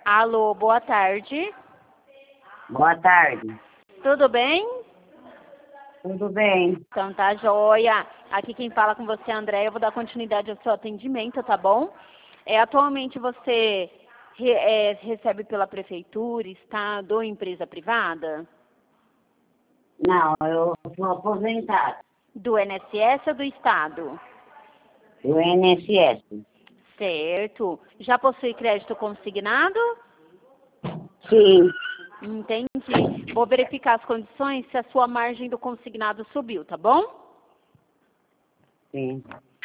Alô, boa tarde. Boa tarde. Tudo bem? Tudo bem? Então tá joia. Aqui quem fala com você é a Andréia. Eu vou dar continuidade ao seu atendimento, tá bom? Atualmente você recebe pela prefeitura, estado ou empresa privada? Não, eu sou aposentada Do INSS ou do estado? do INSS. Certo. Já possui crédito consignado? Sim, Entendi. Vou verificar as condições se a sua margem do consignado subiu, tá bom? sim.